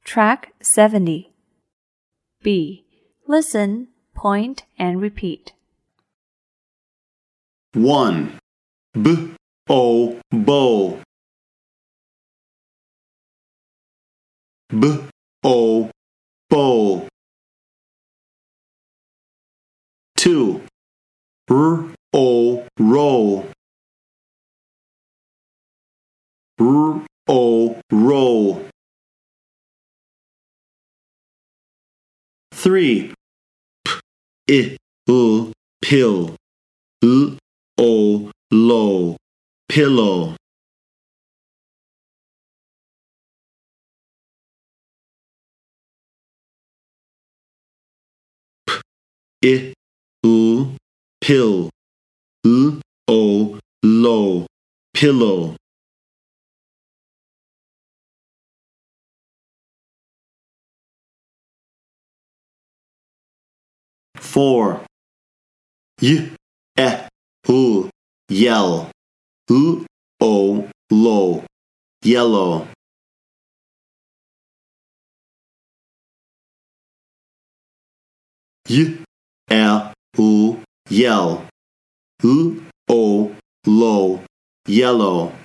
Track 70. B. Listen, point, and repeat. 1. B-O, bow. B-O, bow. 2. R-O, row. R-O, row. 3. P-I-L, pill. L-O, low, pillow. 'I-L, pill. L-O, low, pillow. 4. Y-E-L, yell. L-O, low, yellow. 'Y-E-L, yell. L-O, low, yellow.